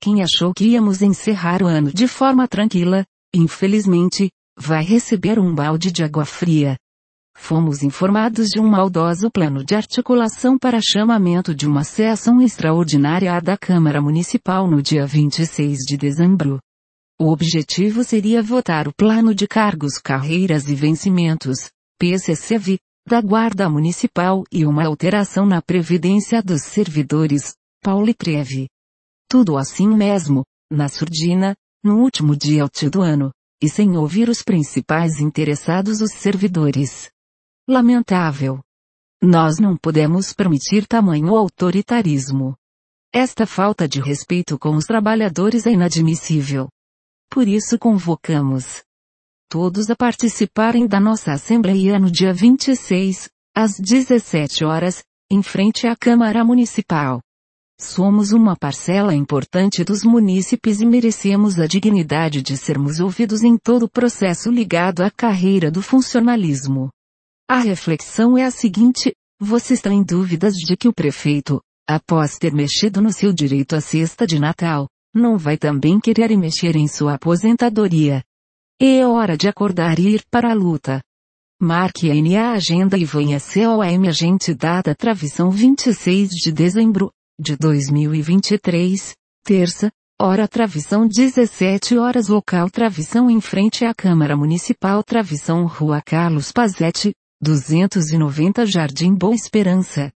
quem achou que íamos encerrar o ano de forma tranquila, infelizmente, vai receber um balde de água fria. Fomos informados de um maldoso plano de articulação para chamamento de uma sessão extraordinária da Câmara Municipal no dia 26 de dezembro. O objetivo seria votar o Plano de Cargos, Carreiras e Vencimentos, PCCV, da Guarda Municipal e uma alteração na Previdência dos Servidores, Pauliprev. Tudo assim mesmo, na surdina, no último dia útil do ano, e sem ouvir os principais interessados, os servidores. Lamentável. Nós não podemos permitir tamanho autoritarismo. Esta falta de respeito com os trabalhadores é inadmissível. Por isso convocamos todos a participarem da nossa Assembleia no dia 26, às 17 horas, em frente à Câmara Municipal. Somos uma parcela importante dos munícipes e merecemos a dignidade de sermos ouvidos em todo o processo ligado à carreira do funcionalismo. A reflexão é a seguinte: vocês têm dúvidas de que o prefeito, após ter mexido no seu direito à cesta de Natal, não vai também querer mexer em sua aposentadoria? É hora de acordar e ir para a luta. Marque a agenda e venha COM Agente data Travição 26 de dezembro, de 2023, terça, hora Travição 17 horas local Travição em frente à Câmara Municipal Travição Rua Carlos Pazetti, 290 Jardim Boa Esperança.